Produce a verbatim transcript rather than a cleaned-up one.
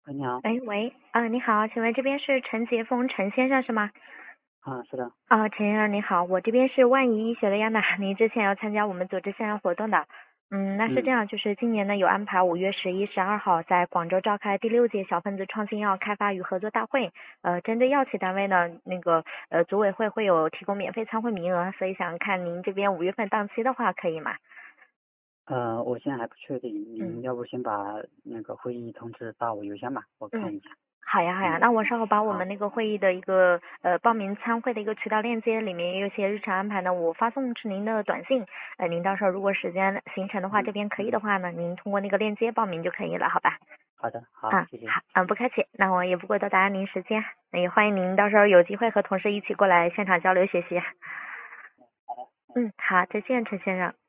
哎，你好。 哎，喂，啊，你好，请问这边是陈杰峰陈先生是吗？ 啊，是的。 啊，陈先生你好，我这边是万怡医学的亚娜，您之前要参加我们组织线上活动的。嗯，那是这嗯。 样，就是今年呢有安排五月十一、十二号在广州召开第六届小分子创新药开发与合作大会。呃，针对药企单位呢，那个呃组委会会有提供免费参会名额，所以想看您这边五月份档期的话可以吗？ 呃，我现在还不确定， 嗯您要不先把那个会议通知发我邮箱吧，我看嗯。 一下。 好呀，好呀， 嗯。 那我稍后把我们好。 那个会议的一个呃报名参会的一个渠道链接，里面也有一些日常安排呢，我发送至您的短信。呃，您到时候如果时间行程的话，这嗯边可以嗯。 的话呢，您通过那个链接报名就可以了，好吧？ 好的，好， 嗯， 谢谢。 好，嗯，不客气，那我也不过多打扰您时间，那也欢迎您到时候有机会和同事一起过来现场交流学习。 好的。 嗯，好，再见，陈先生。